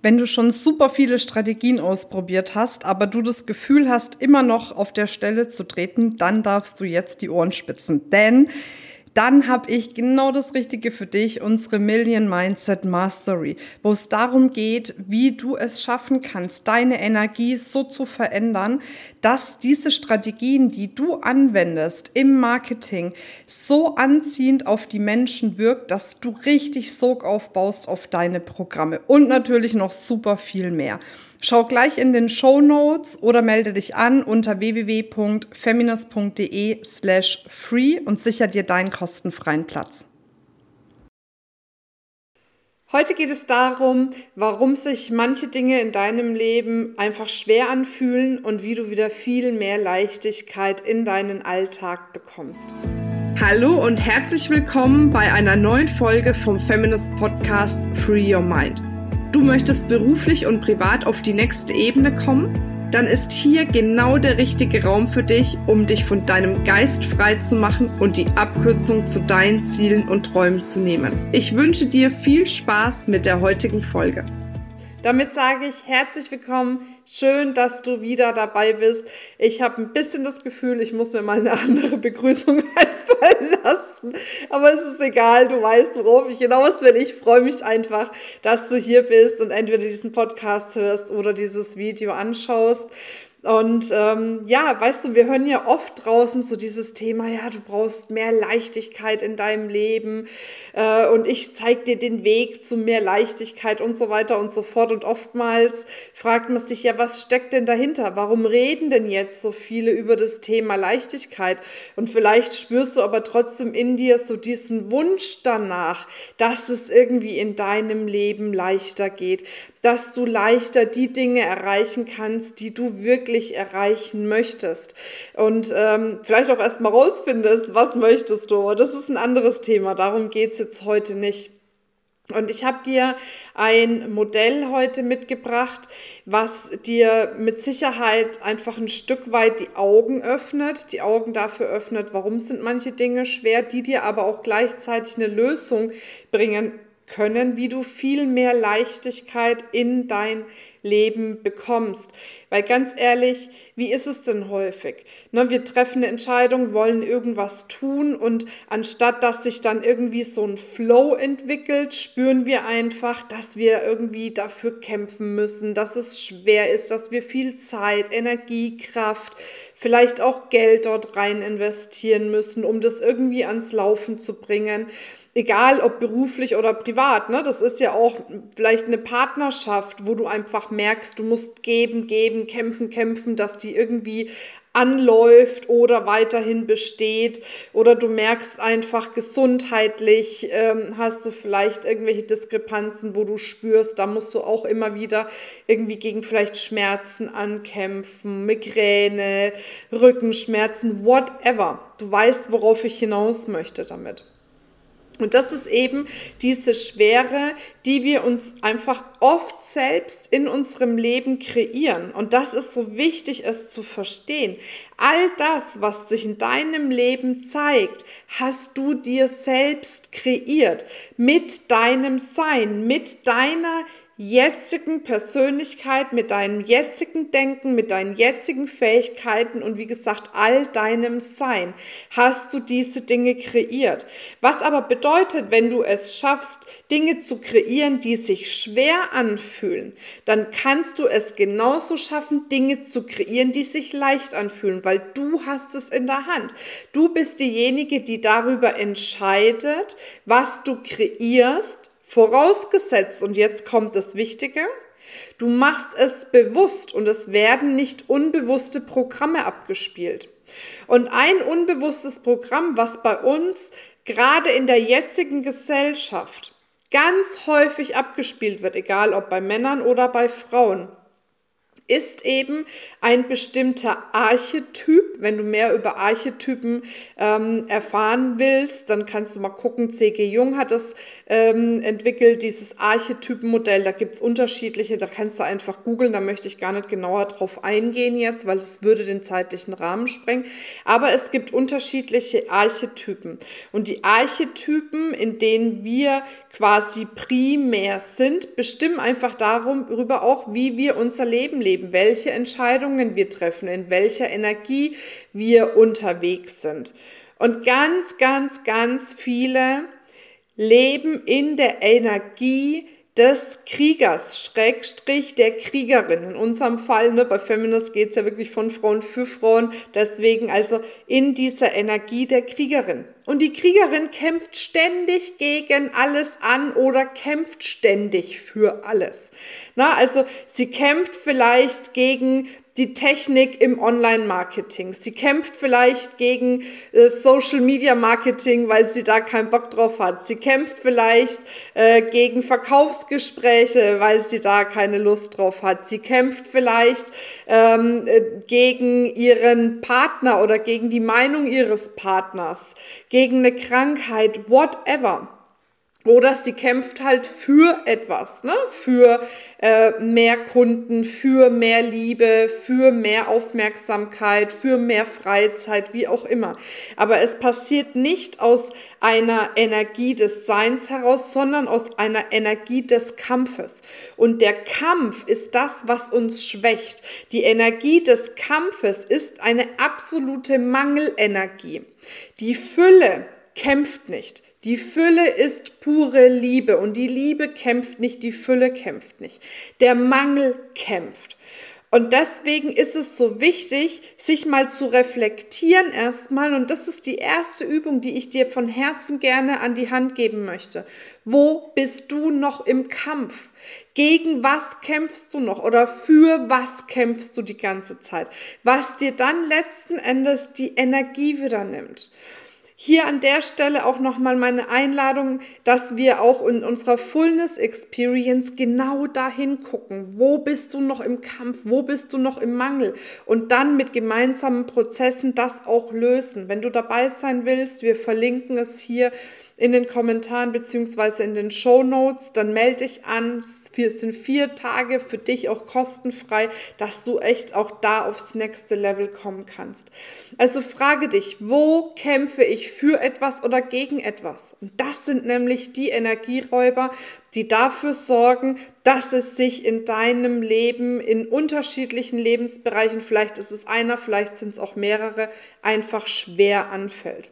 Wenn du schon super viele Strategien ausprobiert hast, aber du das Gefühl hast, immer noch auf der Stelle zu treten, dann darfst du jetzt die Ohren spitzen. Denn dann habe ich genau das Richtige für dich, unsere Million Mindset Mastery, wo es darum geht, wie du es schaffen kannst, deine Energie so zu verändern, dass diese Strategien, die du anwendest im Marketing, so anziehend auf die Menschen wirkt, dass du richtig Sog aufbaust auf deine Programme und natürlich noch super viel mehr. Schau gleich in den Shownotes oder melde dich an unter www.feminist.de/free und sicher dir deinen kostenfreien Platz. Heute geht es darum, warum sich manche Dinge in deinem Leben einfach schwer anfühlen und wie du wieder viel mehr Leichtigkeit in deinen Alltag bekommst. Hallo und herzlich willkommen bei einer neuen Folge vom Feminist Podcast Free Your Mind. Du möchtest beruflich und privat auf die nächste Ebene kommen? Dann ist hier genau der richtige Raum für dich, um dich von deinem Geist frei zu machen und die Abkürzung zu deinen Zielen und Träumen zu nehmen. Ich wünsche dir viel Spaß mit der heutigen Folge. Damit sage ich herzlich willkommen, schön, dass du wieder dabei bist. Ich habe ein bisschen das Gefühl, ich muss mir mal eine andere Begrüßung einfallen lassen, aber es ist egal, du weißt, worauf ich hinaus will. Ich freue mich einfach, dass du hier bist und entweder diesen Podcast hörst oder dieses Video anschaust. Und weißt du, wir hören ja oft draußen so dieses Thema, ja, du brauchst mehr Leichtigkeit in deinem Leben und ich zeige dir den Weg zu mehr Leichtigkeit und so weiter und so fort. Und oftmals fragt man sich ja, was steckt denn dahinter? Warum reden denn jetzt so viele über das Thema Leichtigkeit? Und vielleicht spürst du aber trotzdem in dir so diesen Wunsch danach, dass es irgendwie in deinem Leben leichter geht, dass du leichter die Dinge erreichen kannst, die du wirklich erreichen möchtest. Und vielleicht auch erst mal rausfindest, was möchtest du. Das ist ein anderes Thema, darum geht's jetzt heute nicht. Und ich habe dir ein Modell heute mitgebracht, was dir mit Sicherheit einfach ein Stück weit die Augen öffnet, die Augen dafür öffnet, warum sind manche Dinge schwer, die dir aber auch gleichzeitig eine Lösung bringen können, wie du viel mehr Leichtigkeit in dein Leben bekommst. Weil ganz ehrlich, wie ist es denn häufig? Wir treffen eine Entscheidung, wollen irgendwas tun und anstatt, dass sich dann irgendwie so ein Flow entwickelt, spüren wir einfach, dass wir irgendwie dafür kämpfen müssen, dass es schwer ist, dass wir viel Zeit, Energie, Kraft, vielleicht auch Geld dort rein investieren müssen, um das irgendwie ans Laufen zu bringen. Egal ob beruflich oder privat, ne? Das ist ja auch vielleicht eine Partnerschaft, wo du einfach merkst, du musst geben, kämpfen, dass die irgendwie anläuft oder weiterhin besteht, oder du merkst einfach gesundheitlich, hast du vielleicht irgendwelche Diskrepanzen, wo du spürst, da musst du auch immer wieder irgendwie gegen vielleicht Schmerzen ankämpfen, Migräne, Rückenschmerzen, whatever. Du weißt, worauf ich hinaus möchte damit. Und das ist eben diese Schwere, die wir uns einfach oft selbst in unserem Leben kreieren. Und das ist so wichtig, es zu verstehen. All das, was sich in deinem Leben zeigt, hast du dir selbst kreiert. Mit deinem Sein, mit deiner jetzigen Persönlichkeit, mit deinem jetzigen Denken, mit deinen jetzigen Fähigkeiten und wie gesagt, all deinem Sein hast du diese Dinge kreiert. Was aber bedeutet, wenn du es schaffst, Dinge zu kreieren, die sich schwer anfühlen, dann kannst du es genauso schaffen, Dinge zu kreieren, die sich leicht anfühlen, weil du hast es in der Hand. Du bist diejenige, die darüber entscheidet, was du kreierst, vorausgesetzt, und jetzt kommt das Wichtige, du machst es bewusst und es werden nicht unbewusste Programme abgespielt. Und ein unbewusstes Programm, was bei uns gerade in der jetzigen Gesellschaft ganz häufig abgespielt wird, egal ob bei Männern oder bei Frauen, ist eben ein bestimmter Archetyp. Wenn du mehr über Archetypen erfahren willst, dann kannst du mal gucken. C.G. Jung hat das entwickelt, dieses Archetypenmodell. Da gibt es unterschiedliche, da kannst du einfach googeln. Da möchte ich gar nicht genauer drauf eingehen jetzt, weil es würde den zeitlichen Rahmen sprengen. Aber es gibt unterschiedliche Archetypen. Und die Archetypen, in denen wir quasi primär sind, bestimmen einfach darüber auch, wie wir unser Leben leben, welche Entscheidungen wir treffen, in welcher Energie wir unterwegs sind. Und ganz, ganz, ganz viele leben in der Energie des Kriegers, Schrägstrich der Kriegerin. In unserem Fall, bei Feminist geht es ja wirklich von Frauen für Frauen, deswegen also in dieser Energie der Kriegerin. Und die Kriegerin kämpft ständig gegen alles an oder kämpft ständig für alles. Also sie kämpft vielleicht gegen die Technik im Online-Marketing. Sie kämpft vielleicht gegen Social-Media-Marketing, weil sie da keinen Bock drauf hat. Sie kämpft vielleicht gegen Verkaufsgespräche, weil sie da keine Lust drauf hat. Sie kämpft vielleicht gegen ihren Partner oder gegen die Meinung ihres Partners, gegen eine Krankheit, whatever. Oder sie kämpft halt für etwas, für mehr Kunden, für mehr Liebe, für mehr Aufmerksamkeit, für mehr Freizeit, wie auch immer. Aber es passiert nicht aus einer Energie des Seins heraus, sondern aus einer Energie des Kampfes. Und der Kampf ist das, was uns schwächt. Die Energie des Kampfes ist eine absolute Mangelenergie. Die Fülle kämpft nicht. Die Fülle ist pure Liebe und die Liebe kämpft nicht, die Fülle kämpft nicht. Der Mangel kämpft. Und deswegen ist es so wichtig, sich mal zu reflektieren erstmal. Und das ist die erste Übung, die ich dir von Herzen gerne an die Hand geben möchte. Wo bist du noch im Kampf? Gegen was kämpfst du noch oder für was kämpfst du die ganze Zeit? Was dir dann letzten Endes die Energie wieder nimmt. Hier an der Stelle auch nochmal meine Einladung, dass wir auch in unserer Fullness Experience genau dahin gucken. Wo bist du noch im Kampf? Wo bist du noch im Mangel? Und dann mit gemeinsamen Prozessen das auch lösen. Wenn du dabei sein willst, wir verlinken es hier in den Kommentaren beziehungsweise in den Shownotes, dann melde dich an. Es sind 4 Tage für dich auch kostenfrei, dass du echt auch da aufs nächste Level kommen kannst. Also frage dich, wo kämpfe ich für etwas oder gegen etwas? Und das sind nämlich die Energieräuber, die dafür sorgen, dass es sich in deinem Leben, in unterschiedlichen Lebensbereichen, vielleicht ist es einer, vielleicht sind es auch mehrere, einfach schwer anfühlt.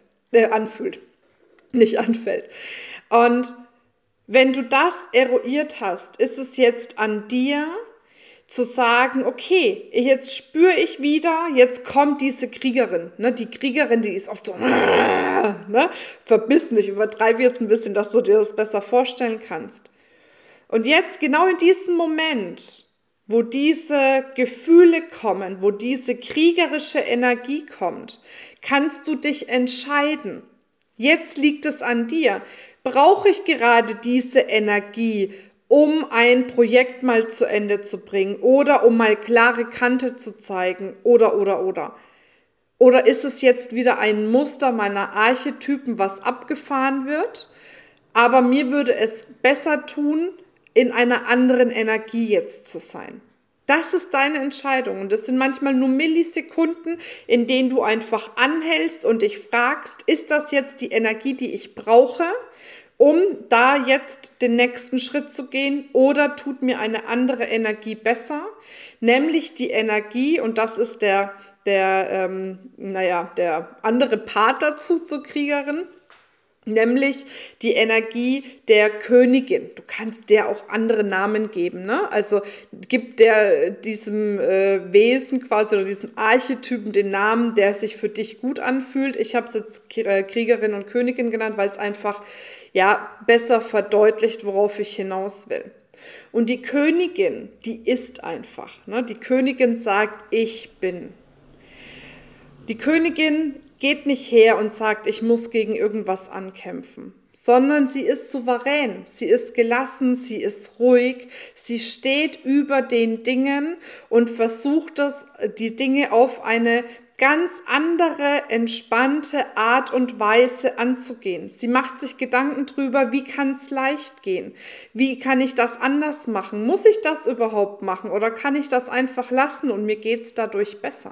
Nicht anfällt. Und wenn du das eruiert hast, ist es jetzt an dir zu sagen, okay, jetzt spüre ich wieder, jetzt kommt diese Kriegerin. Die Kriegerin, die ist oft so verbissen. Ich übertreibe jetzt ein bisschen, dass du dir das besser vorstellen kannst. Und jetzt genau in diesem Moment, wo diese Gefühle kommen, wo diese kriegerische Energie kommt, kannst du dich entscheiden. Jetzt liegt es an dir. Brauche ich gerade diese Energie, um ein Projekt mal zu Ende zu bringen oder um mal klare Kante zu zeigen oder? Oder ist es jetzt wieder ein Muster meiner Archetypen, was abgefahren wird? Aber mir würde es besser tun, in einer anderen Energie jetzt zu sein. Das ist deine Entscheidung und das sind manchmal nur Millisekunden, in denen du einfach anhältst und dich fragst, ist das jetzt die Energie, die ich brauche, um da jetzt den nächsten Schritt zu gehen oder tut mir eine andere Energie besser, nämlich die Energie, und das ist der andere Part dazu zur Kriegerin, nämlich die Energie der Königin. Du kannst der auch andere Namen geben, Also gib diesem Wesen quasi oder diesem Archetypen den Namen, der sich für dich gut anfühlt. Ich habe es jetzt Kriegerin und Königin genannt, weil es einfach besser verdeutlicht, worauf ich hinaus will. Und die Königin, die ist einfach. Die Königin sagt, ich bin. Die Königin geht nicht her und sagt, ich muss gegen irgendwas ankämpfen. sondern sie ist souverän, sie ist gelassen, sie ist ruhig, sie steht über den Dingen und versucht die Dinge auf eine ganz andere, entspannte Art und Weise anzugehen. Sie macht sich Gedanken drüber, wie kann es leicht gehen? Wie kann ich das anders machen? Muss ich das überhaupt machen oder kann ich das einfach lassen und mir geht es dadurch besser?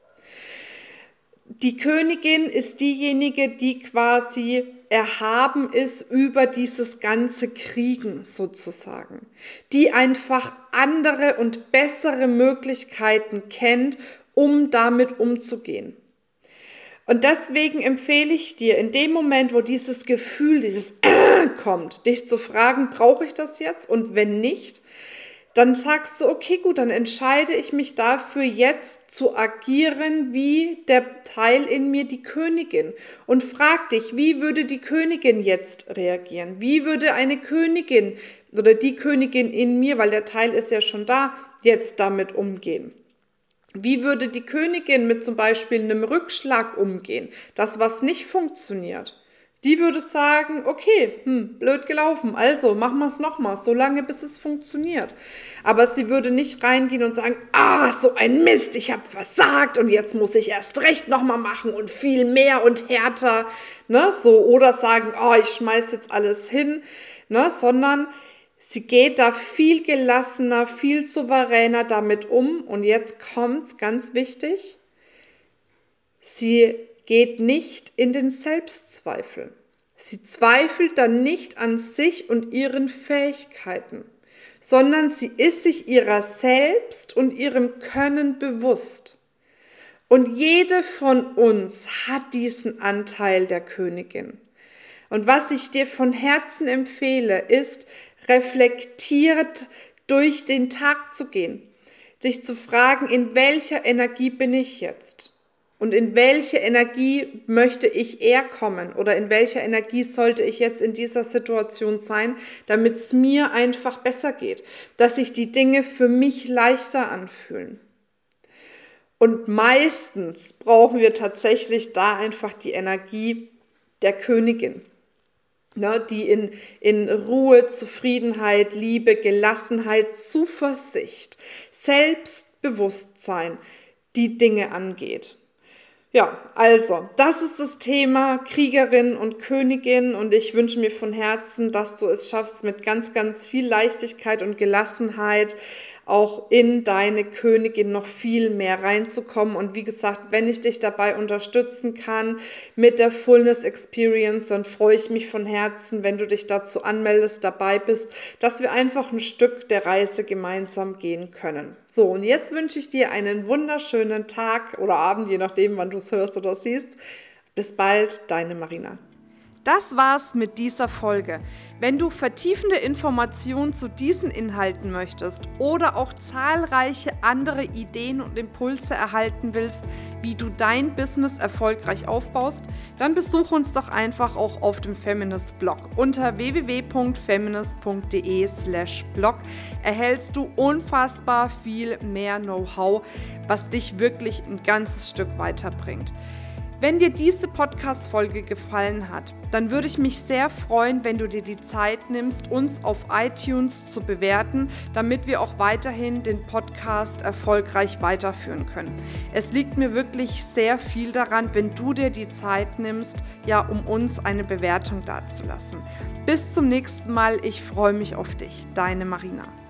Die Königin ist diejenige, die quasi erhaben ist über dieses ganze Kriegen sozusagen, die einfach andere und bessere Möglichkeiten kennt, um damit umzugehen. Und deswegen empfehle ich dir, in dem Moment, wo dieses Gefühl, dieses kommt, dich zu fragen, brauche ich das jetzt? Und wenn nicht, dann sagst du, okay, gut, dann entscheide ich mich dafür, jetzt zu agieren wie der Teil in mir, die Königin. Und frag dich, wie würde die Königin jetzt reagieren? Wie würde eine Königin oder die Königin in mir, weil der Teil ist ja schon da, jetzt damit umgehen? Wie würde die Königin mit zum Beispiel einem Rückschlag umgehen? Das, was nicht funktioniert. Die würde sagen, okay, blöd gelaufen, also machen wir es nochmal, so lange bis es funktioniert. Aber sie würde nicht reingehen und sagen, so ein Mist, ich habe versagt und jetzt muss ich erst recht nochmal machen und viel mehr und härter, ne, so, oder sagen, ich schmeiß jetzt alles hin, ne, sondern sie geht da viel gelassener, viel souveräner damit um. Und jetzt kommt's, ganz wichtig, sie geht nicht in den Selbstzweifel. Sie zweifelt dann nicht an sich und ihren Fähigkeiten, sondern sie ist sich ihrer selbst und ihrem Können bewusst. Und jede von uns hat diesen Anteil der Königin. Und was ich dir von Herzen empfehle, ist, reflektiert durch den Tag zu gehen, dich zu fragen, in welcher Energie bin ich jetzt und in welche Energie möchte ich eher kommen oder in welcher Energie sollte ich jetzt in dieser Situation sein, damit es mir einfach besser geht, dass sich die Dinge für mich leichter anfühlen. Und meistens brauchen wir tatsächlich da einfach die Energie der Königin. Die in Ruhe, Zufriedenheit, Liebe, Gelassenheit, Zuversicht, Selbstbewusstsein die Dinge angeht. Ja, also, das ist das Thema Kriegerin und Königin und ich wünsche mir von Herzen, dass du es schaffst, mit ganz, ganz viel Leichtigkeit und Gelassenheit auch in deine Königin noch viel mehr reinzukommen. Und wie gesagt, wenn ich dich dabei unterstützen kann mit der Fullness Experience, dann freue ich mich von Herzen, wenn du dich dazu anmeldest, dabei bist, dass wir einfach ein Stück der Reise gemeinsam gehen können. So, und jetzt wünsche ich dir einen wunderschönen Tag oder Abend, je nachdem, wann du es hörst oder siehst. Bis bald, deine Marina. Das war's mit dieser Folge. Wenn du vertiefende Informationen zu diesen Inhalten möchtest oder auch zahlreiche andere Ideen und Impulse erhalten willst, wie du dein Business erfolgreich aufbaust, dann besuche uns doch einfach auch auf dem Feminist-Blog. Unter www.feminist.de/blog erhältst du unfassbar viel mehr Know-how, was dich wirklich ein ganzes Stück weiterbringt. Wenn dir diese Podcast-Folge gefallen hat, dann würde ich mich sehr freuen, wenn du dir die Zeit nimmst, uns auf iTunes zu bewerten, damit wir auch weiterhin den Podcast erfolgreich weiterführen können. Es liegt mir wirklich sehr viel daran, wenn du dir die Zeit nimmst, um uns eine Bewertung dazulassen. Bis zum nächsten Mal, ich freue mich auf dich, deine Marina.